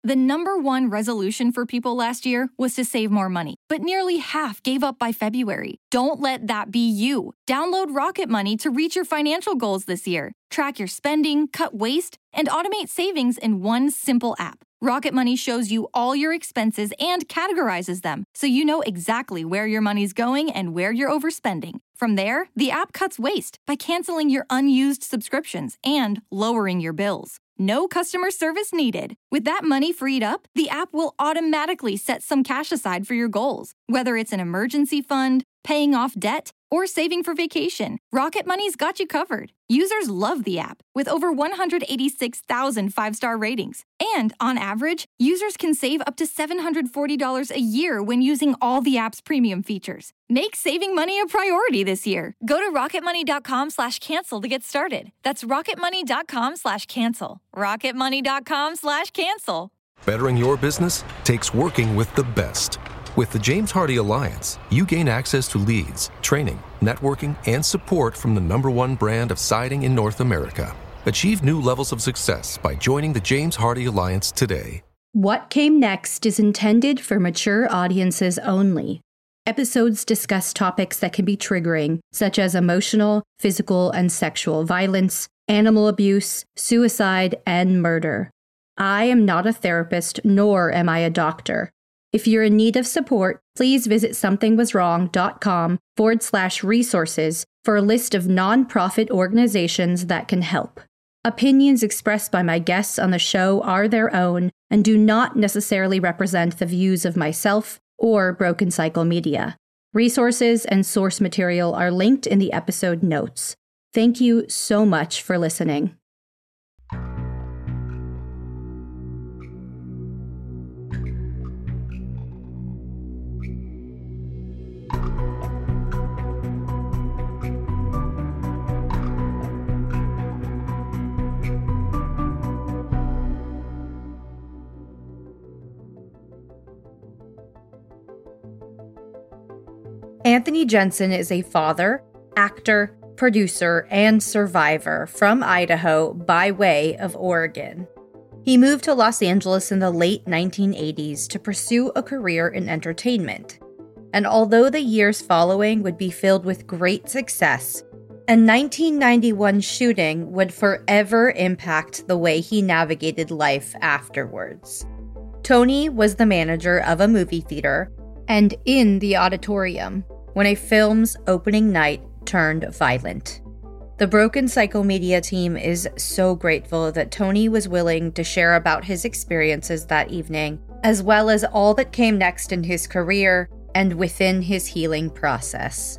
The number one resolution for people last year was to save more money, but nearly half gave up by February. Don't let that be you. Download Rocket Money to reach your financial goals this year. Track your spending, cut waste, and automate savings in one simple app. Rocket Money shows you all your expenses and categorizes them, so you know exactly where your money's going and where you're overspending. From there, the app cuts waste by canceling your unused subscriptions and lowering your bills. No customer service needed. With that money freed up, the app will automatically set some cash aside for your goals. Whether it's an emergency fund, paying off debt, or saving for vacation, Rocket Money's got you covered. Users love the app, with over 186,000 five-star ratings. And on average, users can save up to $740 a year when using all the app's premium features. Make saving money a priority this year. Go to rocketmoney.com/cancel to get started. That's rocketmoney.com/cancel. rocketmoney.com/cancel. Bettering your business takes working with the best. With the James Hardie Alliance, you gain access to leads, training, networking, and support from the #1 brand of siding in North America. Achieve new levels of success by joining the James Hardie Alliance today. What Came Next is intended for mature audiences only. Episodes discuss topics that can be triggering, such as emotional, physical, and sexual violence, animal abuse, suicide, and murder. I am not a therapist, nor am I a doctor. If you're in need of support, please visit somethingwaswrong.com/resources for a list of nonprofit organizations that can help. Opinions expressed by my guests on the show are their own and do not necessarily represent the views of myself or Broken Cycle Media. Resources and source material are linked in the episode notes. Thank you so much for listening. Anthony Jensen is a father, actor, producer, and survivor from Idaho by way of Oregon. He moved to Los Angeles in the late 1980s to pursue a career in entertainment. And although the years following would be filled with great success, a 1991 shooting would forever impact the way he navigated life afterwards. Tony was the manager of a movie theater and in the auditorium when a film's opening night turned violent. The Broken Cycle Media team is so grateful that Tony was willing to share about his experiences that evening, as well as all that came next in his career and within his healing process.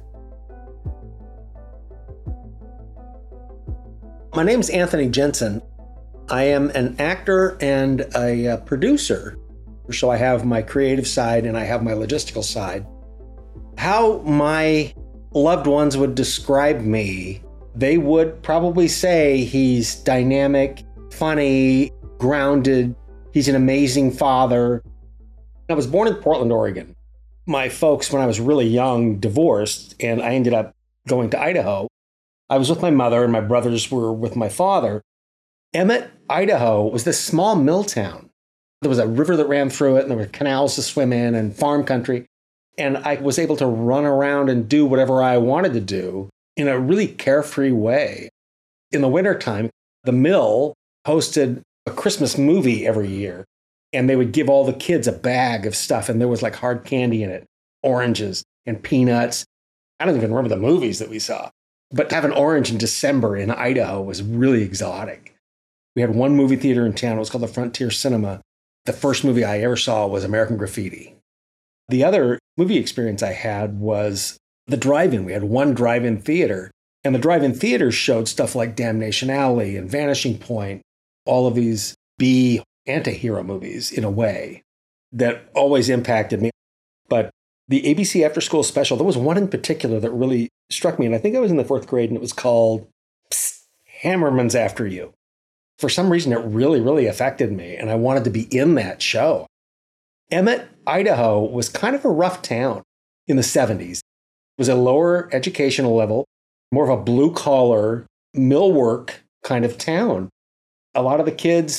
My name is Anthony Jensen. I am an actor and a producer. So I have my creative side and I have my logistical side. How my loved ones would describe me, they would probably say he's dynamic, funny, grounded. He's an amazing father. I was born in Portland, Oregon. My folks, when I was really young, divorced, and I ended up going to Idaho. I was with my mother and my brothers were with my father. Emmett, Idaho was this small mill town. There was a river that ran through it, and there were canals to swim in and farm country. And I was able to run around and do whatever I wanted to do in a really carefree way. In the wintertime, the mill hosted a Christmas movie every year. And they would give all the kids a bag of stuff, and there was like hard candy in it, oranges and peanuts. I don't even remember the movies that we saw. But to have an orange in December in Idaho was really exotic. We had one movie theater in town. It was called the Frontier Cinema. The first movie I ever saw was American Graffiti. The other movie experience I had was the drive-in. We had one drive-in theater, and the drive-in theaters showed stuff like Damnation Alley and Vanishing Point, all of these B anti-hero movies in a way that always impacted me. But the ABC After School Special, there was one in particular that really struck me, and I think I was in the 4th grade, and it was called Psst, Hammerman's After You. For some reason, it really, really affected me, and I wanted to be in that show. Emmett, Idaho was kind of a rough town in the 70s. It was a lower educational level, more of a blue-collar, millwork kind of town. A lot of the kids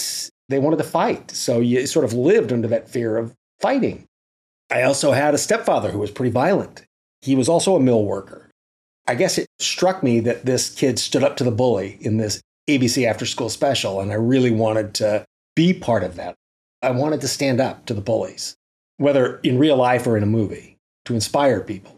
they wanted to fight. So you sort of lived under that fear of fighting. I also had a stepfather who was pretty violent. He was also a mill worker. I guess it struck me that this kid stood up to the bully in this ABC after school special, and I really wanted to be part of that. I wanted to stand up to the bullies, whether in real life or in a movie, to inspire people.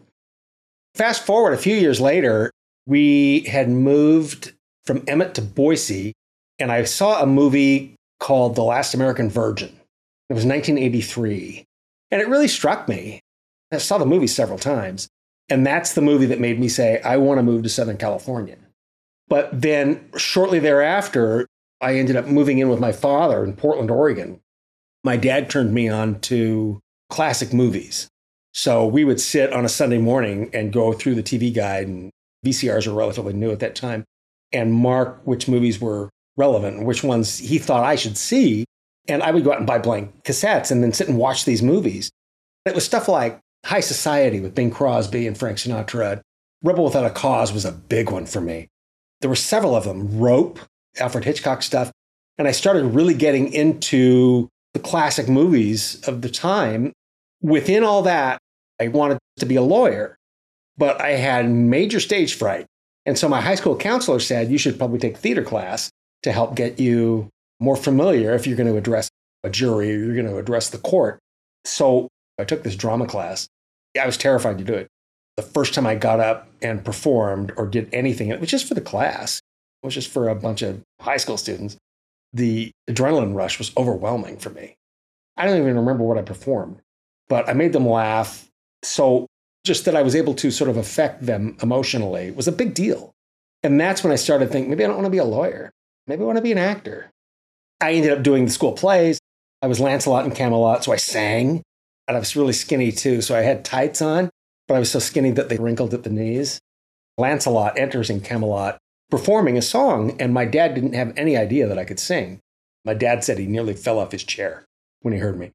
Fast forward a few years later, we had moved from Emmett to Boise, and I saw a movie called The Last American Virgin. It was 1983, and it really struck me. I saw the movie several times, and that's the movie that made me say, I want to move to Southern California. But then shortly thereafter, I ended up moving in with my father in Portland, Oregon. My dad turned me on to classic movies. So we would sit on a Sunday morning and go through the TV guide, and VCRs were relatively new at that time, and mark which movies were relevant and which ones he thought I should see. And I would go out and buy blank cassettes and then sit and watch these movies. It was stuff like High Society with Bing Crosby and Frank Sinatra. Rebel Without a Cause was a big one for me. There were several of them. Rope, Alfred Hitchcock stuff. And I started really getting into the classic movies of the time. Within all that, I wanted to be a lawyer, but I had major stage fright. And so my high school counselor said, you should probably take theater class to help get you more familiar if you're going to address a jury or you're going to address the court. So I took this drama class. I was terrified to do it. The first time I got up and performed or did anything, it was just for the class. It was just for a bunch of high school students. The adrenaline rush was overwhelming for me. I don't even remember what I performed, but I made them laugh. So just that I was able to sort of affect them emotionally was a big deal. And that's when I started thinking, maybe I don't want to be a lawyer. Maybe I want to be an actor. I ended up doing the school plays. I was Lancelot in Camelot, so I sang. And I was really skinny too, so I had tights on, but I was so skinny that they wrinkled at the knees. Lancelot enters in Camelot performing a song, and my dad didn't have any idea that I could sing. My dad said he nearly fell off his chair when he heard me.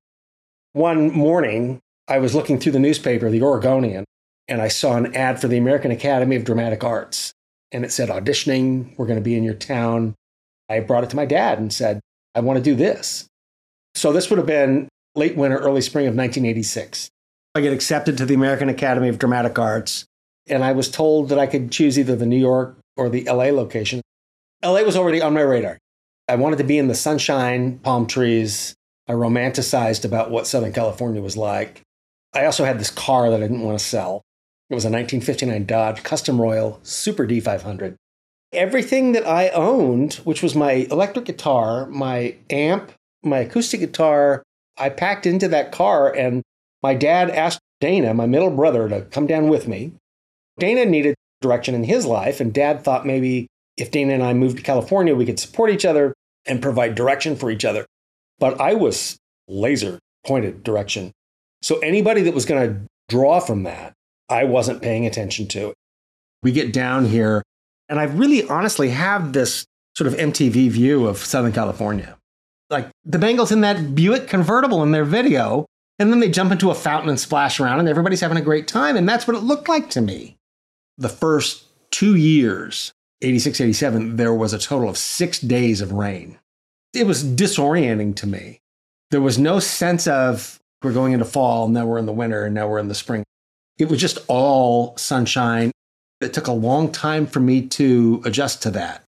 One morning, I was looking through the newspaper, The Oregonian, and I saw an ad for the American Academy of Dramatic Arts. And it said, auditioning, we're going to be in your town. I brought it to my dad and said, I want to do this. So this would have been late winter, early spring of 1986. I get accepted to the American Academy of Dramatic Arts, and I was told that I could choose either the New York or the LA location. LA was already on my radar. I wanted to be in the sunshine, palm trees. I romanticized about what Southern California was like. I also had this car that I didn't want to sell. It was a 1959 Dodge Custom Royal Super D500. Everything that I owned, which was my electric guitar, my amp, my acoustic guitar, I packed into that car, and my dad asked Dana, my middle brother, to come down with me. Dana needed direction in his life, and Dad thought maybe if Dana and I moved to California, we could support each other and provide direction for each other. But I was laser-pointed direction. So anybody that was going to draw from that, I wasn't paying attention to. We get down here, and I really honestly have this sort of MTV view of Southern California. Like the Bengals in that Buick convertible in their video, and then they jump into a fountain and splash around, and everybody's having a great time, and that's what it looked like to me. The first 2 years, 86, 87, there was a total of 6 days of rain. It was disorienting to me. There was no sense of, we're going into fall, now we're in the winter, and now we're in the spring. It was just all sunshine. It took a long time for me to adjust to that.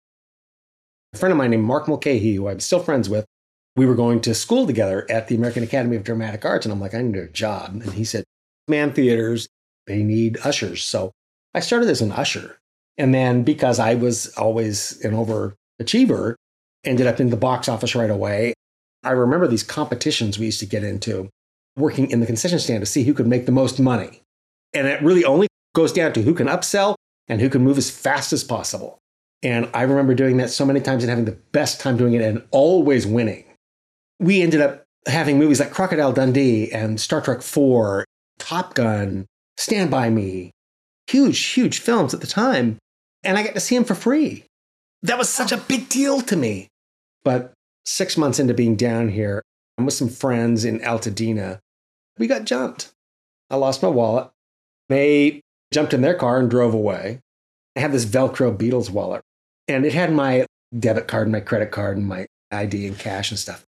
A friend of mine named Mark Mulcahy, who I'm still friends with, we were going to school together at the American Academy of Dramatic Arts, and I'm like, I need a job. And he said, man, theaters, they need ushers. So I started as an usher. And then because I was always an overachiever, ended up in the box office right away. I remember these competitions we used to get into, working in the concession stand to see who could make the most money. And it really only goes down to who can upsell and who can move as fast as possible. And I remember doing that so many times and having the best time doing it and always winning. We ended up having movies like Crocodile Dundee and Star Trek IV, Top Gun, Stand By Me, huge, huge films at the time. And I got to see them for free. That was such a big deal to me. But 6 months into being down here, I'm with some friends in Altadena. We got jumped. I lost my wallet. They jumped in their car and drove away. I had this Velcro Beatles wallet, and it had my debit card and my credit card and my ID and cash and stuff.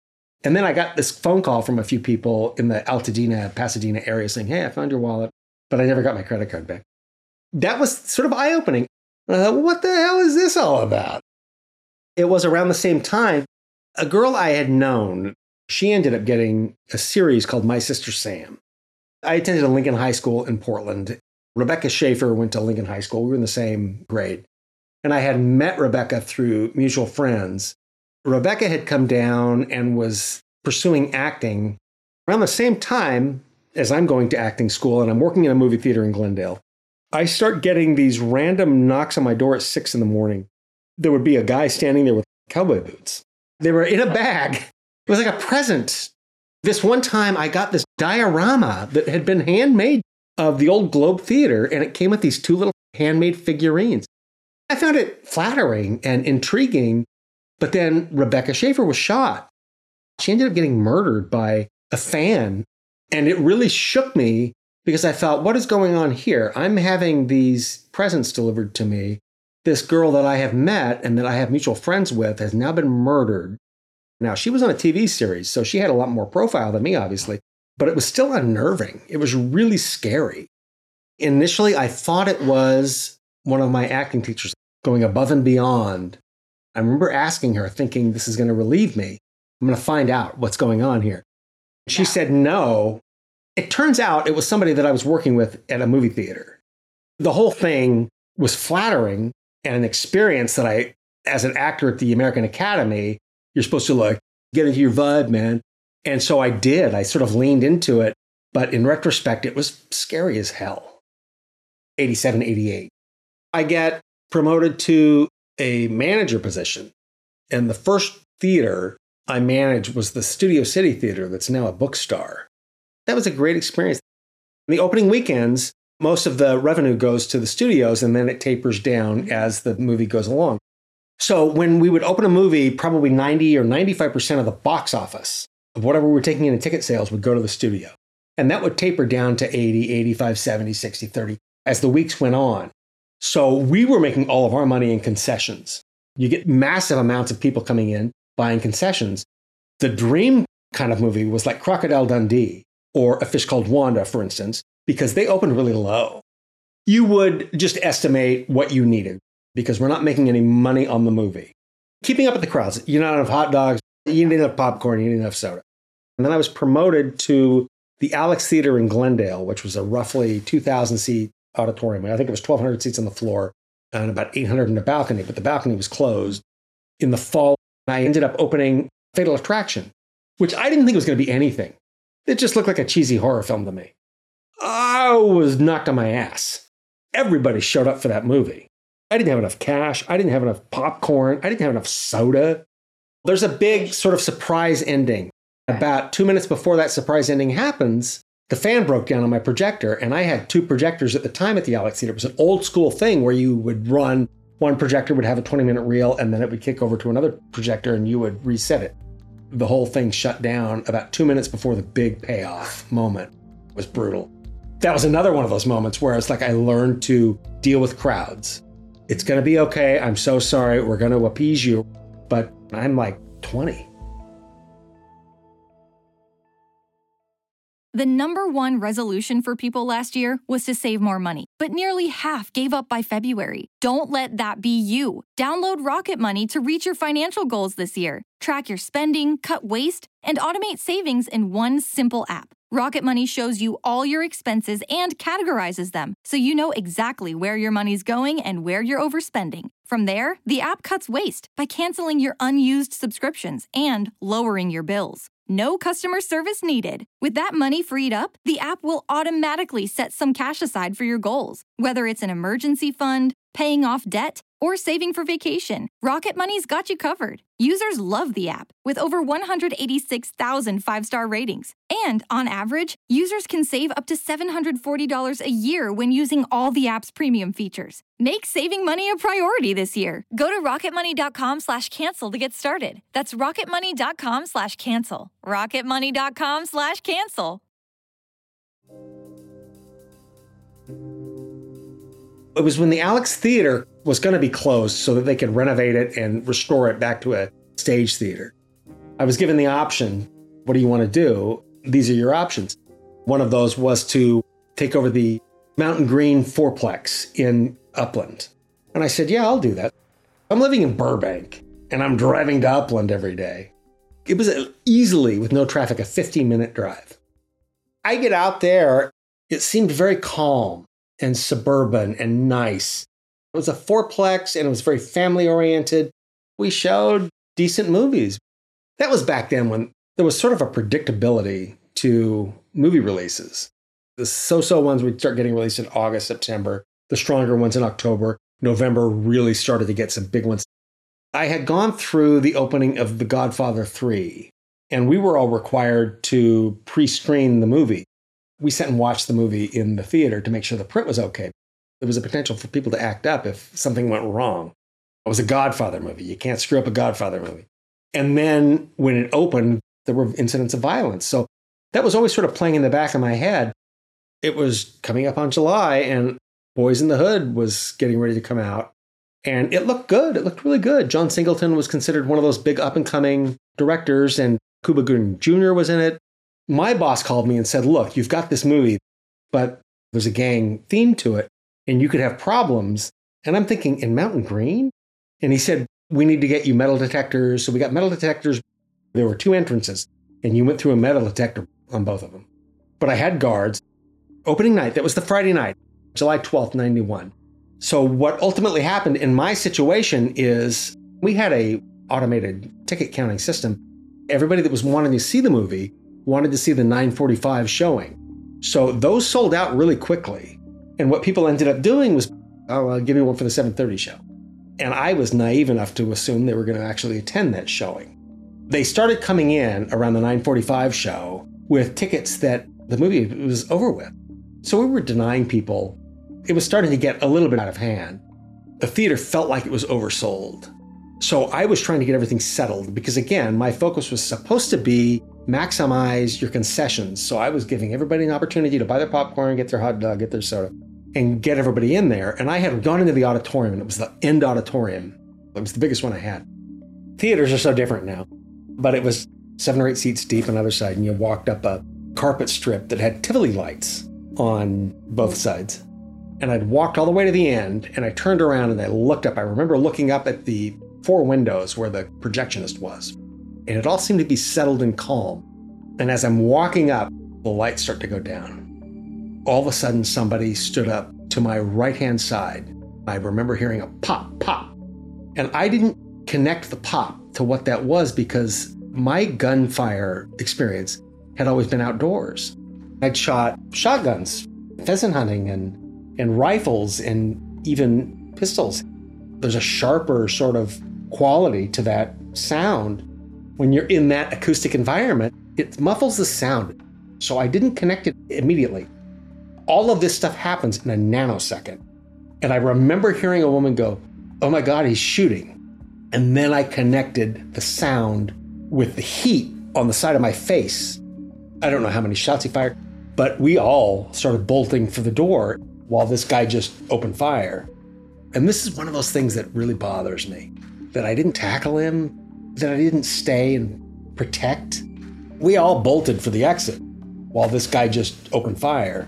And then I got this phone call from a few people in the Altadena, Pasadena area saying, hey, I found your wallet, but I never got my credit card back. That was sort of eye-opening. I thought, what the hell is this all about? It was around the same time, a girl I had known, she ended up getting a series called My Sister Sam. I attended a Lincoln High School in Portland. Rebecca Schaefer went to Lincoln High School. We were in the same grade. And I had met Rebecca through mutual friends. Rebecca had come down and was pursuing acting around the same time as I'm going to acting school, and I'm working in a movie theater in Glendale. I start getting these random knocks on my door at 6 a.m. There would be a guy standing there with cowboy boots. They were in a bag. It was like a present. This one time I got this diorama that had been handmade of the old Globe Theater, and it came with these 2 little handmade figurines. I found it flattering and intriguing, but then Rebecca Schaefer was shot. She ended up getting murdered by a fan, and it really shook me because I thought, what is going on here? I'm having these presents delivered to me. This girl that I have met and that I have mutual friends with has now been murdered. Now, she was on a TV series, so she had a lot more profile than me, obviously, but it was still unnerving. It was really scary. Initially, I thought it was one of my acting teachers going above and beyond. I remember asking her, thinking, this is going to relieve me. I'm going to find out what's going on here. She said no. It turns out it was somebody that I was working with at a movie theater. The whole thing was flattering and an experience that I, as an actor at the American Academy, you're supposed to like get into your vibe, man. And so I did. I sort of leaned into it. But in retrospect, it was scary as hell. 87, 88. I get promoted to a manager position. And the first theater I managed was the Studio City Theater that's now a Bookstar. That was a great experience. In the opening weekends, most of the revenue goes to the studios, and then it tapers down as the movie goes along. So when we would open a movie, probably 90 or 95% of the box office of whatever we were taking in ticket sales would go to the studio. And that would taper down to 80, 85, 70, 60, 30 as the weeks went on. So we were making all of our money in concessions. You get massive amounts of people coming in, buying concessions. The dream kind of movie was like Crocodile Dundee or A Fish Called Wanda, for instance, because they opened really low. You would just estimate what you needed because we're not making any money on the movie. Keeping up with the crowds. You don't have hot dogs, you need enough popcorn, you need enough soda. And then I was promoted to the Alex Theater in Glendale, which was a roughly 2,000-seat auditorium. I think it was 1,200 seats on the floor and about 800 in the balcony, but the balcony was closed. In the fall, I ended up opening Fatal Attraction, which I didn't think was going to be anything. It just looked like a cheesy horror film to me. I was knocked on my ass. Everybody showed up for that movie. I didn't have enough cash. I didn't have enough popcorn. I didn't have enough soda. There's a big sort of surprise ending. About 2 minutes before that surprise ending happens, the fan broke down on my projector, and I had 2 projectors at the time at the Alex Theater. It was an old school thing where you would run, one projector would have a 20-minute reel, and then it would kick over to another projector, and you would reset it. The whole thing shut down about 2 minutes before the big payoff moment. It was brutal. That was another one of those moments where it's like I learned to deal with crowds. It's going to be okay. I'm so sorry. We're going to appease you. But I'm like 20. The #1 resolution for people last year was to save more money, but nearly half gave up by February. Don't let that be you. Download Rocket Money to reach your financial goals this year. Track your spending, cut waste, and automate savings in one simple app. Rocket Money shows you all your expenses and categorizes them, so you know exactly where your money's going and where you're overspending. From there, the app cuts waste by canceling your unused subscriptions and lowering your bills. No customer service needed. With that money freed up, the app will automatically set some cash aside for your goals. Whether it's an emergency fund, paying off debt, or saving for vacation, Rocket Money's got you covered. Users love the app, with over 186,000 five-star ratings. And on average, users can save up to $740 a year when using all the app's premium features. Make saving money a priority this year. Go to rocketmoney.com/cancel to get started. That's rocketmoney.com/cancel. rocketmoney.com/cancel. It was when the Alex Theater was going to be closed so that they could renovate it and restore it back to a stage theater. I was given the option what do you want to do? These are your options. One of those was to take over the Mountain Green fourplex in Upland. And I said, yeah, I'll do that. I'm living in Burbank and I'm driving to Upland every day. It was easily, with no traffic, a 15-minute drive. I get out there, it seemed very calm and suburban and nice. It was a fourplex and it was very family-oriented. We showed decent movies. That was back then when there was sort of a predictability to movie releases. The so-so ones would start getting released in August, September. The stronger ones in October. November really started to get some big ones. I had gone through the opening of The Godfather 3, and we were all required to pre-screen the movie. We sat and watched the movie in the theater to make sure the print was okay. There was a potential for people to act up if something went wrong. It was a Godfather movie. You can't screw up a Godfather movie. And then when it opened, there were incidents of violence. So that was always sort of playing in the back of my head. It was coming up on July, and Boys in the Hood was getting ready to come out. And it looked good. It looked really good. John Singleton was considered one of those big up-and-coming directors, and Cuba Gooding Jr. was in it. My boss called me and said, look, you've got this movie, but there's a gang theme to it, and you could have problems. And I'm thinking, in Mountain Green? And he said, we need to get you metal detectors. So we got metal detectors. There were 2 entrances, and you went through a metal detector on both of them. But I had guards. Opening night, that was the Friday night, July 12th, 91. So what ultimately happened in my situation is we had a automated ticket counting system. Everybody that was wanting to see the movie wanted to see the 9:45 showing. So those sold out really quickly. And what people ended up doing was, oh, I'll give me one for the 7:30 show. And I was naive enough to assume they were going to actually attend that showing. They started coming in around the 9:45 show with tickets that the movie was over with. So we were denying people. It was starting to get a little bit out of hand. The theater felt like it was oversold. So I was trying to get everything settled because, again, my focus was supposed to be maximize your concessions. So I was giving everybody an opportunity to buy their popcorn, get their hot dog, get their soda, and get everybody in there. And I had gone into the auditorium, and it was the end auditorium. It was the biggest one I had. Theaters are so different now. But it was 7 or 8 seats deep on the other side, and you walked up a carpet strip that had Tivoli lights on both sides. And I'd walked all the way to the end, and I turned around and I looked up. I remember looking up at the 4 windows where the projectionist was. And it all seemed to be settled and calm. And as I'm walking up, the lights start to go down. All of a sudden, somebody stood up to my right-hand side. I remember hearing a pop, pop. And I didn't connect the pop to what that was because my gunfire experience had always been outdoors. I'd shot shotguns, pheasant hunting, and rifles, and even pistols. There's a sharper sort of quality to that sound. When you're in that acoustic environment, it muffles the sound. So I didn't connect it immediately. All of this stuff happens in a nanosecond. And I remember hearing a woman go, oh my God, he's shooting. And then I connected the sound with the heat on the side of my face. I don't know how many shots he fired, but we all started bolting for the door while this guy just opened fire. And this is one of those things that really bothers me, that I didn't tackle him, that I didn't stay and protect. We all bolted for the exit while this guy just opened fire.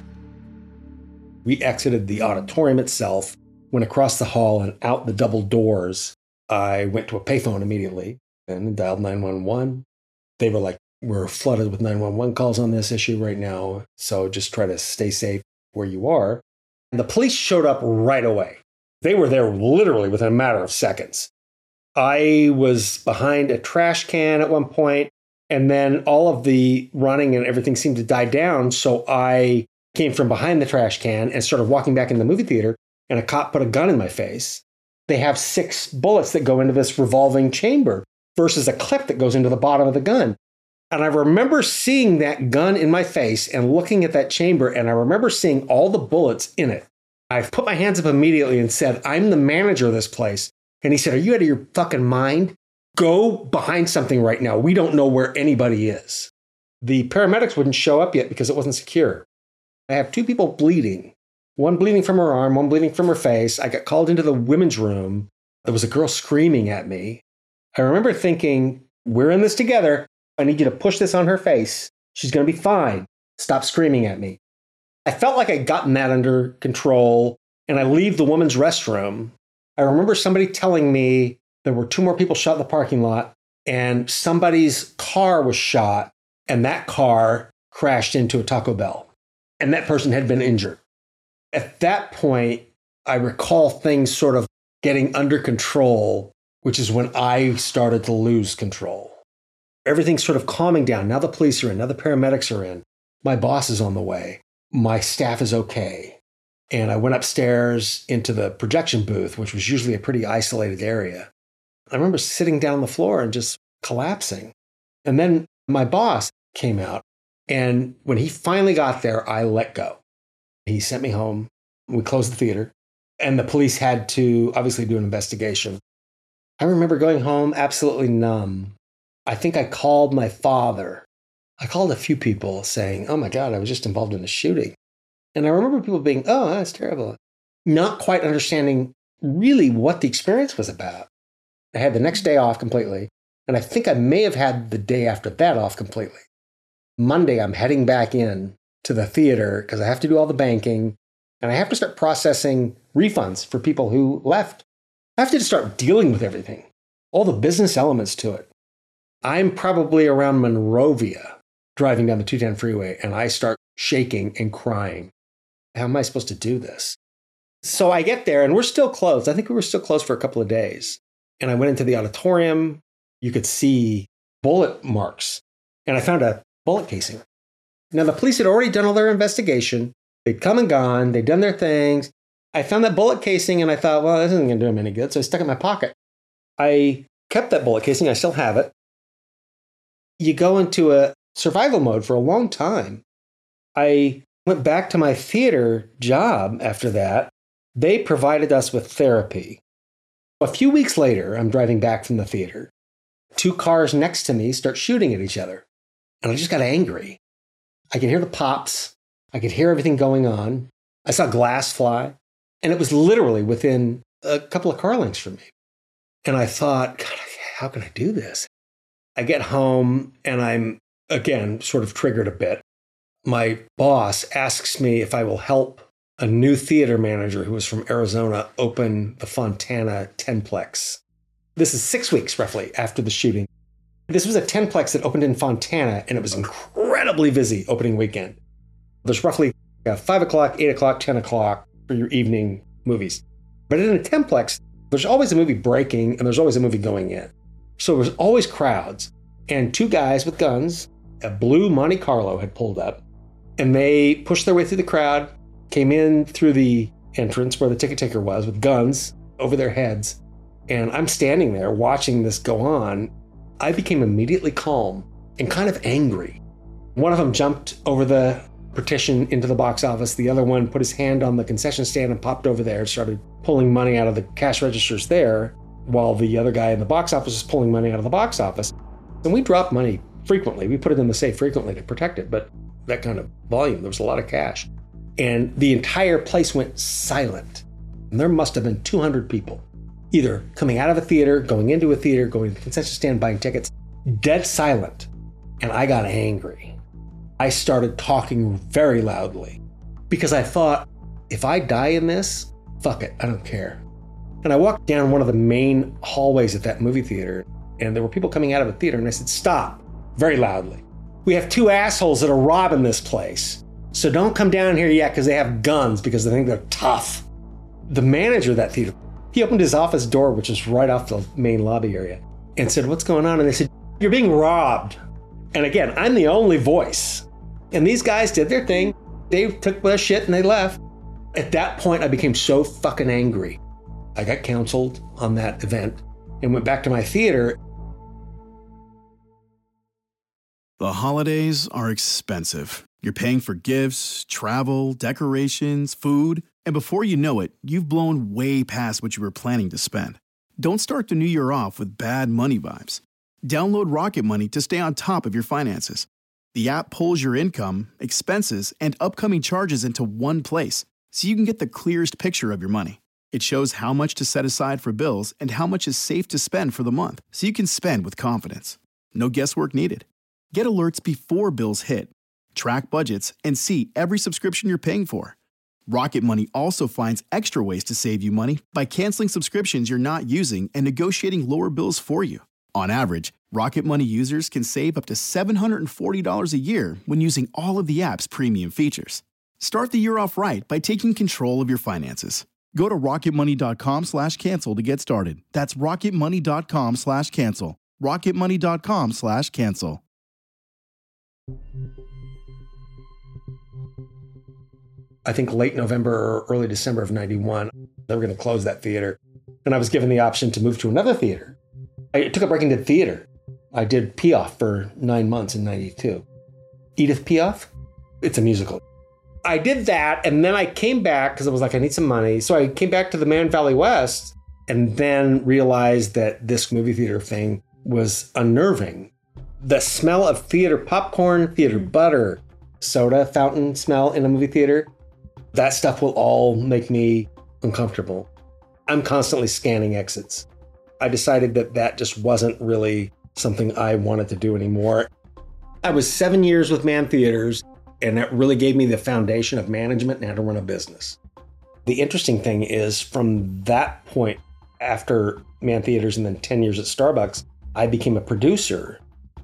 We exited the auditorium itself, went across the hall and out the double doors. I went to a payphone immediately and dialed 911. They were like, we're flooded with 911 calls on this issue right now, so just try to stay safe where you are. And the police showed up right away. They were there literally within a matter of seconds. I was behind a trash can at one point, and then all of the running and everything seemed to die down, so I came from behind the trash can and started walking back in the movie theater, and a cop put a gun in my face. They have 6 bullets that go into this revolving chamber versus a clip that goes into the bottom of the gun. And I remember seeing that gun in my face and looking at that chamber, and I remember seeing all the bullets in it. I put my hands up immediately and said, I'm the manager of this place. And he said, are you out of your fucking mind? Go behind something right now. We don't know where anybody is. The paramedics wouldn't show up yet because it wasn't secure. I have 2 people bleeding. One bleeding from her arm, one bleeding from her face. I got called into the women's room. There was a girl screaming at me. I remember thinking, we're in this together. I need you to push this on her face. She's going to be fine. Stop screaming at me. I felt like I'd gotten that under control, and I leave the woman's restroom. I remember somebody telling me there were 2 more people shot in the parking lot, and somebody's car was shot, and that car crashed into a Taco Bell, and that person had been injured. At that point, I recall things sort of getting under control, which is when I started to lose control. Everything's sort of calming down. Now the police are in. Now the paramedics are in. My boss is on the way. My staff is okay. And I went upstairs into the projection booth, which was usually a pretty isolated area. I remember sitting down on the floor and just collapsing. And then my boss came out. And when he finally got there, I let go. He sent me home. We closed the theater. And the police had to obviously do an investigation. I remember going home absolutely numb. I think I called my father. I called a few people saying, oh my God, I was just involved in a shooting. And I remember people being, oh, that's terrible. Not quite understanding really what the experience was about. I had the next day off completely. And I think I may have had the day after that off completely. Monday, I'm heading back in to the theater because I have to do all the banking. And I have to start processing refunds for people who left. I have to just start dealing with everything, all the business elements to it. I'm probably around Monrovia driving down the 210 freeway, and I start shaking and crying. How am I supposed to do this? So I get there, and we're still closed. I think we were still closed for a couple of days. And I went into the auditorium. You could see bullet marks, and I found a bullet casing. Now, the police had already done all their investigation. They'd come and gone. They'd done their things. I found that bullet casing, and I thought, well, this isn't going to do them any good. So I stuck it in my pocket. I kept that bullet casing. I still have it. You go into a survival mode for a long time. I went back to my theater job after that. They provided us with therapy. A few weeks later, I'm driving back from the theater. 2 cars next to me start shooting at each other. And I just got angry. I could hear the pops. I could hear everything going on. I saw glass fly. And it was literally within a couple of car lengths from me. And I thought, God, how can I do this? I get home and I'm, again, sort of triggered a bit. My boss asks me if I will help a new theater manager who was from Arizona open the Fontana 10-plex. This is 6 weeks, roughly, after the shooting. This was a 10-plex that opened in Fontana, and it was incredibly busy opening weekend. There's roughly 5 o'clock, 8 o'clock, 10 o'clock for your evening movies. But in a 10-plex, there's always a movie breaking, and there's always a movie going in. So there was always crowds. And 2 guys with guns, a blue Monte Carlo had pulled up, and they pushed their way through the crowd, came in through the entrance where the ticket taker was with guns over their heads. And I'm standing there watching this go on. I became immediately calm and kind of angry. One of them jumped over the partition into the box office. The other one put his hand on the concession stand and popped over there and started pulling money out of the cash registers there, while the other guy in the box office was pulling money out of the box office. And we dropped money frequently. We put it in the safe frequently to protect it, but that kind of volume, there was a lot of cash. And the entire place went silent. And there must have been 200 people, either coming out of a theater, going into a theater, going to the concession stand, buying tickets, dead silent. And I got angry. I started talking very loudly because I thought, if I die in this, fuck it, I don't care. And I walked down one of the main hallways at that movie theater, and there were people coming out of a theater, and I said, stop, very loudly. We have 2 assholes that are robbing this place. So don't come down here yet because they have guns because they think they're tough. The manager of that theater, he opened his office door, which is right off the main lobby area, and said, what's going on? And they said, you're being robbed. And again, I'm the only voice. And these guys did their thing. They took their shit and they left. At that point, I became so fucking angry. I got counseled on that event and went back to my theater. The holidays are expensive. You're paying for gifts, travel, decorations, food, and before you know it, you've blown way past what you were planning to spend. Don't start the new year off with bad money vibes. Download Rocket Money to stay on top of your finances. The app pulls your income, expenses, and upcoming charges into one place, so you can get the clearest picture of your money. It shows how much to set aside for bills and how much is safe to spend for the month, so you can spend with confidence. No guesswork needed. Get alerts before bills hit. Track budgets and see every subscription you're paying for. Rocket Money also finds extra ways to save you money by canceling subscriptions you're not using and negotiating lower bills for you. On average, Rocket Money users can save up to $740 a year when using all of the app's premium features. Start the year off right by taking control of your finances. Go to rocketmoney.com/cancel to get started. That's rocketmoney.com/cancel. rocketmoney.com/cancel. I think late November or early December of 91, they were going to close that theater. And I was given the option to move to another theater. I took a break and did theater. I did Piaf for 9 months in 92. Edith Piaf? It's a musical. I did that, and then I came back because I was like, I need some money. So I came back to the Man Valley West and then realized that this movie theater thing was unnerving. The smell of theater popcorn, theater butter, soda fountain smell in a movie theater, that stuff will all make me uncomfortable. I'm constantly scanning exits. I decided that that just wasn't really something I wanted to do anymore. I was 7 years with Man Theaters, and that really gave me the foundation of management and how to run a business. The interesting thing is, from that point, after Man Theaters and then 10 years at Starbucks, I became a producer.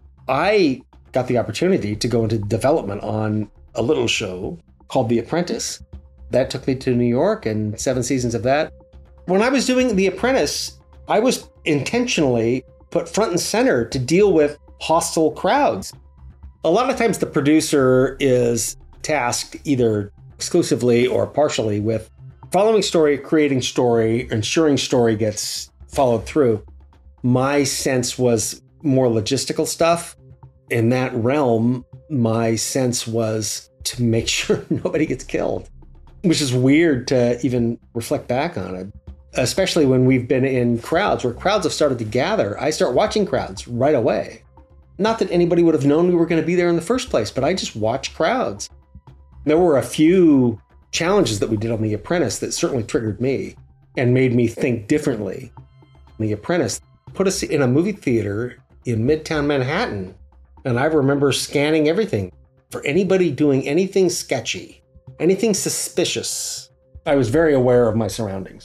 I got the opportunity to go into development on a little show called The Apprentice. That took me to New York and 7 seasons of that. When I was doing The Apprentice, I was intentionally put front and center to deal with hostile crowds. A lot of times the producer is tasked either exclusively or partially with following story, creating story, ensuring story gets followed through. My sense was more logistical stuff. In that realm, my sense was to make sure nobody gets killed, which is weird to even reflect back on it, especially when we've been in crowds where crowds have started to gather. I start watching crowds right away. Not that anybody would have known we were going to be there in the first place, but I just watch crowds. There were a few challenges that we did on The Apprentice that certainly triggered me and made me think differently. The Apprentice put us in a movie theater in Midtown Manhattan, and I remember scanning everything for anybody doing anything sketchy, anything suspicious. I was very aware of my surroundings.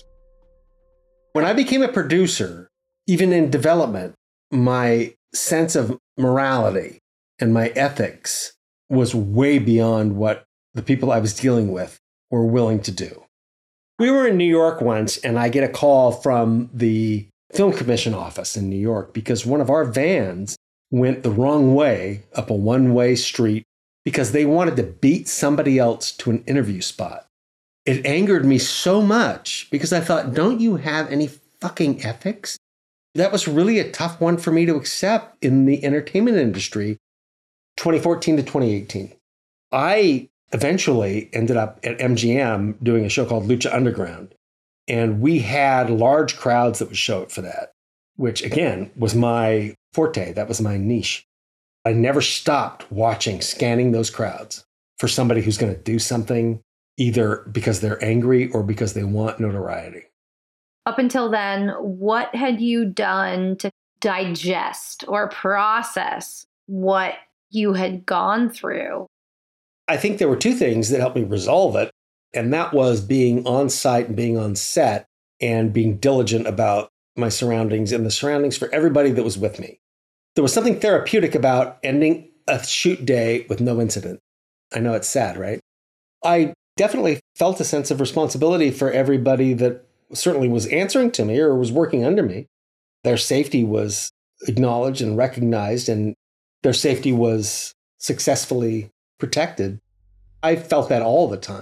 When I became a producer, even in development, my sense of morality and my ethics was way beyond what the people I was dealing with were willing to do. We were in New York once, and I get a call from the Film Commission office in New York because one of our vans went the wrong way up a one-way street because they wanted to beat somebody else to an interview spot. It angered me so much because I thought, don't you have any fucking ethics? That was really a tough one for me to accept in the entertainment industry, 2014 to 2018. I eventually ended up at MGM doing a show called Lucha Underground, and we had large crowds that would show up for that, which again was my forte. That was my niche. I never stopped watching, scanning those crowds for somebody who's going to do something either because they're angry or because they want notoriety. Up until then, what had you done to digest or process what you had gone through? I think there were two things that helped me resolve it, and that was being on site and being on set and being diligent about my surroundings and the surroundings for everybody that was with me. There was something therapeutic about ending a shoot day with no incident. I know it's sad, right? I definitely felt a sense of responsibility for everybody that certainly was answering to me or was working under me. Their safety was acknowledged and recognized, and their safety was successfully protected. I felt that all the time.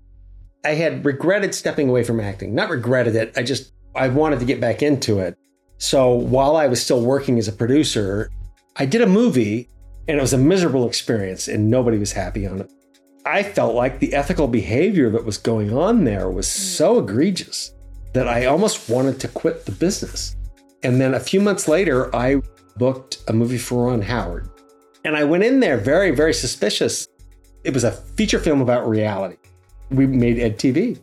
I had regretted stepping away from acting. Not regretted it, I wanted to get back into it. So while I was still working as a producer, I did a movie, and it was a miserable experience, and nobody was happy on it. I felt like the ethical behavior that was going on there was so egregious that I almost wanted to quit the business. And then a few months later, I booked a movie for Ron Howard. And I went in there very, very suspicious. It was a feature film about reality. We made EdTV.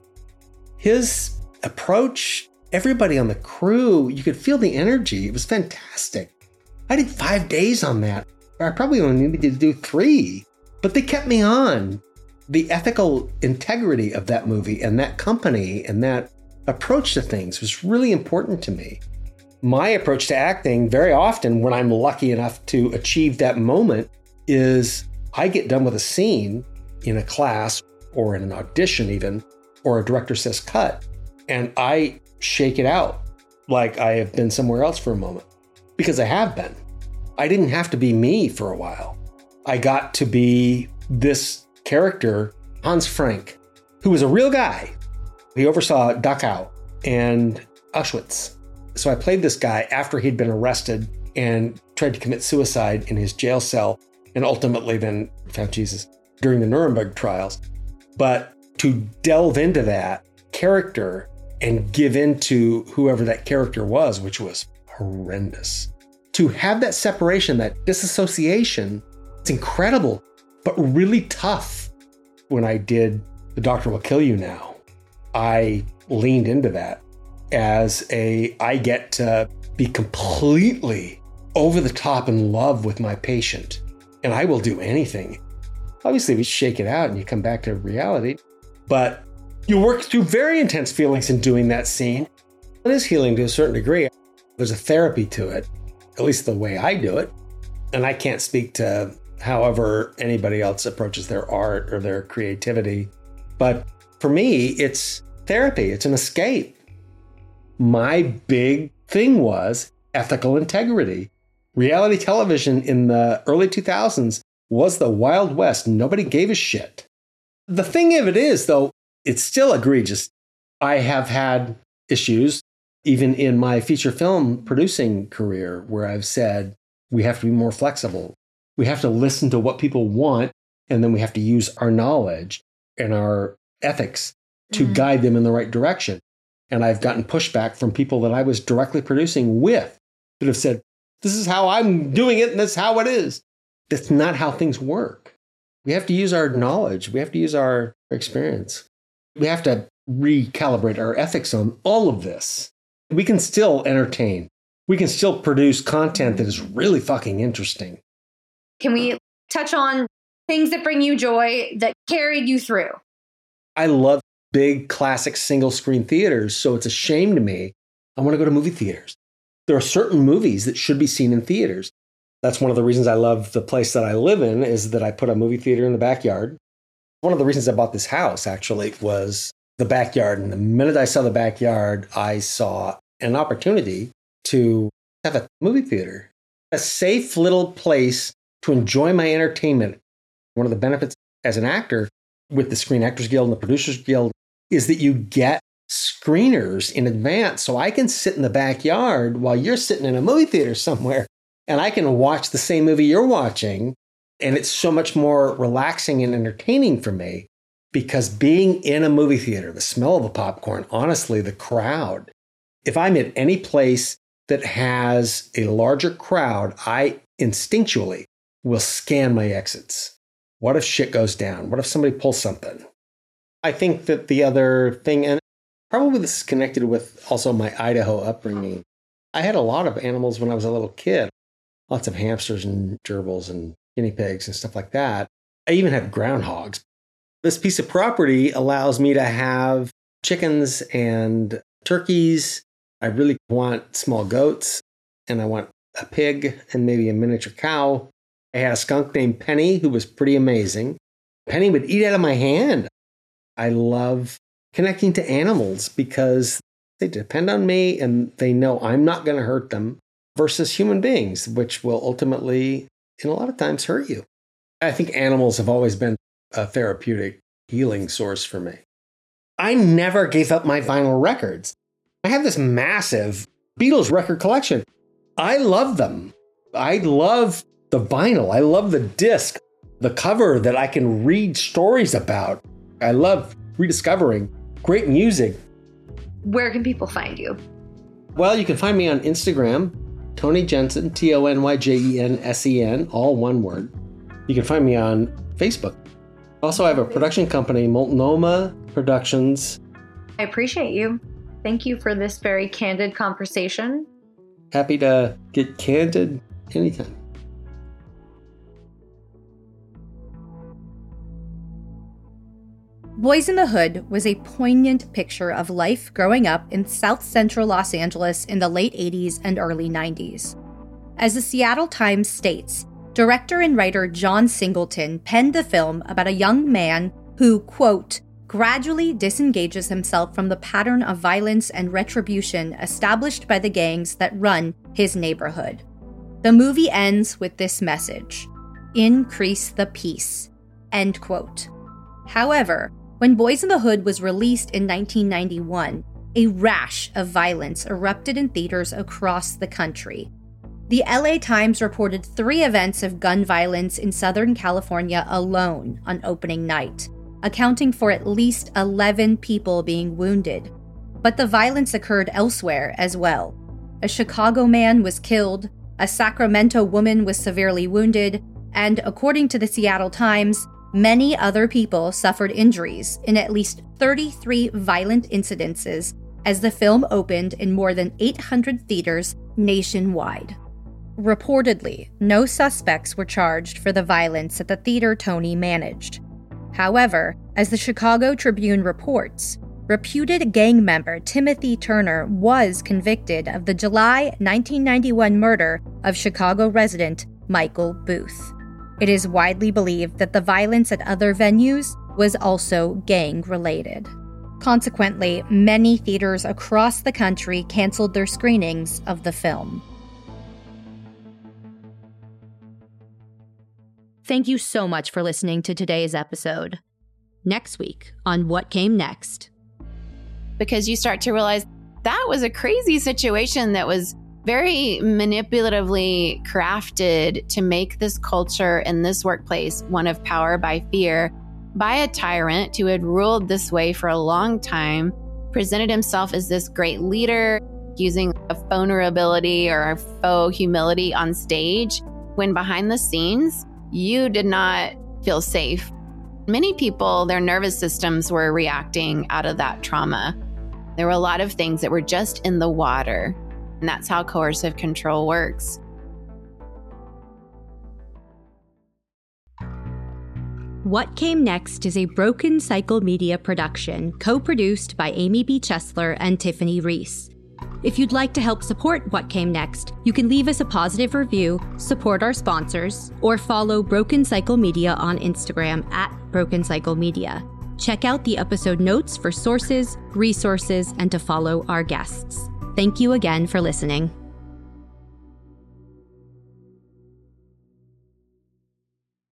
His approach, everybody on the crew, you could feel the energy. It was fantastic. I did 5 days on that. I probably only needed to do 3, but they kept me on. The ethical integrity of that movie and that company and that approach to things was really important to me. My approach to acting very often when I'm lucky enough to achieve that moment is I get done with a scene in a class or in an audition even, or a director says cut, and I shake it out like I have been somewhere else for a moment, because I have been. I didn't have to be me for a while. I got to be this character, Hans Frank, who was a real guy. He oversaw Dachau and Auschwitz. So I played this guy after he'd been arrested and tried to commit suicide in his jail cell, and ultimately then found Jesus during the Nuremberg trials. But to delve into that character and give into whoever that character was, which was horrendous, to have that separation, that disassociation, it's incredible, but really tough. When I did The Doctor Will Kill You Now, I leaned into that as I get to be completely over the top in love with my patient, and I will do anything. Obviously, we shake it out and you come back to reality, but you work through very intense feelings in doing that scene. It is healing to a certain degree. There's a therapy to it, at least the way I do it. And I can't speak to however anybody else approaches their art or their creativity. But for me, it's therapy. It's an escape. My big thing was ethical integrity. Reality television in the early 2000s was the Wild West. Nobody gave a shit. The thing of it is, though, it's still egregious. I have had issues, even in my feature film producing career, where I've said, we have to be more flexible. We have to listen to what people want, and then we have to use our knowledge and our ethics to guide them in the right direction. And I've gotten pushback from people that I was directly producing with that have said, this is how I'm doing it, and that's how it is. That's not how things work. We have to use our knowledge. We have to use our experience. We have to recalibrate our ethics on all of this. We can still entertain. We can still produce content that is really fucking interesting. Can we touch on things that bring you joy that carried you through? I love big classic single screen theaters, so it's a shame to me. I want to go to movie theaters. There are certain movies that should be seen in theaters. That's one of the reasons I love the place that I live in, is that I put a movie theater in the backyard. One of the reasons I bought this house, actually, was the backyard. And the minute I saw the backyard, I saw an opportunity to have a movie theater, a safe little place to enjoy my entertainment. One of the benefits as an actor with the Screen Actors Guild and the Producers Guild is that you get screeners in advance. So I can sit in the backyard while you're sitting in a movie theater somewhere, and I can watch the same movie you're watching. And it's so much more relaxing and entertaining for me, because being in a movie theater, the smell of the popcorn, honestly, the crowd, if I'm at any place that has a larger crowd, I instinctually will scan my exits. What if shit goes down? What if somebody pulls something? I think that the other thing, and probably this is connected with also my Idaho upbringing, I had a lot of animals when I was a little kid. Lots of hamsters and gerbils and guinea pigs and stuff like that. I even had groundhogs. This piece of property allows me to have chickens and turkeys. I really want small goats, and I want a pig and maybe a miniature cow. I had a skunk named Penny who was pretty amazing. Penny would eat out of my hand. I love connecting to animals because they depend on me and they know I'm not going to hurt them, versus human beings, which will ultimately, and a lot of times, hurt you. I think animals have always been a therapeutic healing source for me. I never gave up my vinyl records. I have this massive Beatles record collection. I love them. I love the vinyl. I love the disc, the cover that I can read stories about. I love rediscovering great music. Where can people find you? Well, you can find me on Instagram, Tony Jensen, TonyJensen, all one word. You can find me on Facebook. Also, I have a production company, Multnomah Productions. I appreciate you. Thank you for this very candid conversation. Happy to get candid anytime. Boys in the Hood was a poignant picture of life growing up in South Central Los Angeles in the late 80s and early 90s. As the Seattle Times states, director and writer John Singleton penned the film about a young man who, quote, gradually disengages himself from the pattern of violence and retribution established by the gangs that run his neighborhood. The movie ends with this message: increase the peace, end quote. However, when Boys in the Hood was released in 1991, a rash of violence erupted in theaters across the country. The LA Times reported 3 events of gun violence in Southern California alone on opening night, accounting for at least 11 people being wounded. But the violence occurred elsewhere as well. A Chicago man was killed, a Sacramento woman was severely wounded, and according to the Seattle Times, many other people suffered injuries in at least 33 violent incidences as the film opened in more than 800 theaters nationwide. Reportedly, no suspects were charged for the violence at the theater Tony managed. However, as the Chicago Tribune reports, reputed gang member Timothy Turner was convicted of the July 1991 murder of Chicago resident Michael Booth. It is widely believed that the violence at other venues was also gang-related. Consequently, many theaters across the country canceled their screenings of the film. Thank you so much for listening to today's episode. Next week on What Came Next. Because you start to realize that was a crazy situation that was very manipulatively crafted to make this culture in this workplace one of power by fear by a tyrant who had ruled this way for a long time, presented himself as this great leader, using a vulnerability or a faux humility on stage, when behind the scenes, you did not feel safe. Many people, their nervous systems were reacting out of that trauma. There were a lot of things that were just in the water. And that's how coercive control works. What Came Next is a Broken Cycle Media production, co-produced by Amy B. Chesler and Tiffany Reese. If you'd like to help support What Came Next, you can leave us a positive review, support our sponsors, or follow Broken Cycle Media on Instagram at Broken Cycle Media. Check out the episode notes for sources, resources, and to follow our guests. Thank you again for listening.